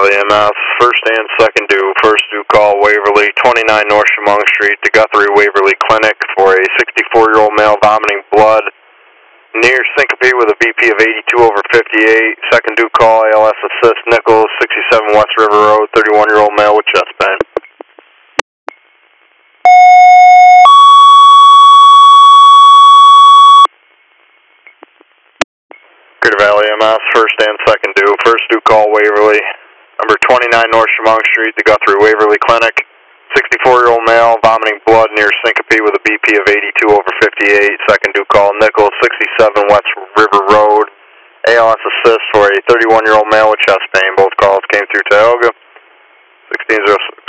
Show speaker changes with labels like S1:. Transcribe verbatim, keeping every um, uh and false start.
S1: Valley M S, first and second due. First due call Waverly, twenty-nine North Chemung Street, to Guthrie Waverly Clinic for a sixty-four-year-old male vomiting blood near syncope with a B P of eighty-two over fifty-eight. Second due call A L S assist Nichols, sixty-seven West River Road, thirty-one-year-old male with chest pain. Greater Valley M S, first and second due. First due call Waverly, number twenty-nine North Chemung Street, to Guthrie Waverly Clinic. sixty-four-year-old male vomiting blood near syncope with a B P of eighty-two over fifty-eight. Second due call Nichols, sixty-seven West River Road. A L S assist for a thirty-one-year-old male with chest pain. Both calls came through Tioga. sixteen oh